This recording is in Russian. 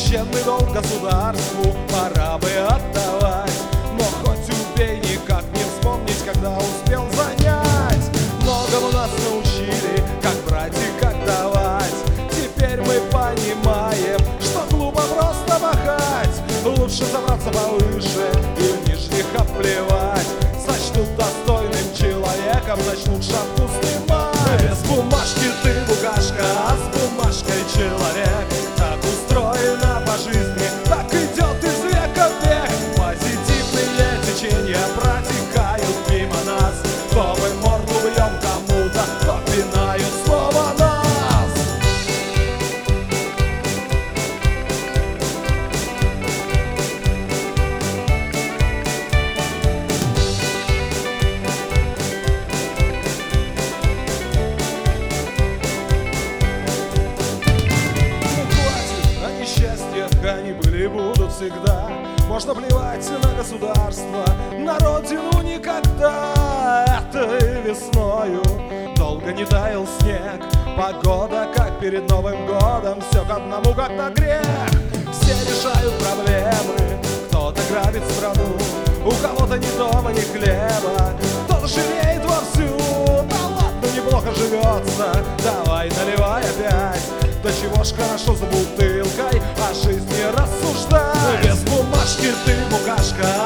священный долг государству пора бы отдавать. Но хоть убей, никак не вспомнить, когда успел занять. Многому нас научили, как брать и как давать. Теперь мы понимаем, что глупо просто махать. Лучше забраться повыше и в нижних оплевать. Сочтут достойным человеком, начнут шапку снимать. Без бумажки ты букашка, а с бумажкой человек. Так устроено по жизни, так идет из века в век. Позитивные течения протекают мимо нас. То мы морду бьем кому-то, то пинают снова нас. Они были и будут всегда. Можно плевать на государство, на родину никогда. Этой весною долго не таял снег. Погода, как перед Новым годом, все к одному, как на грех. Все решают проблемы, кто-то грабит страну. У кого-то ни дома, ни хлеба, кто-то жалеет вовсю. Да ладно, неплохо живется, давай наливай опять. Да чего ж хорошо за бутылкой, о жизни рассуждай. Без бумажки ты букашка,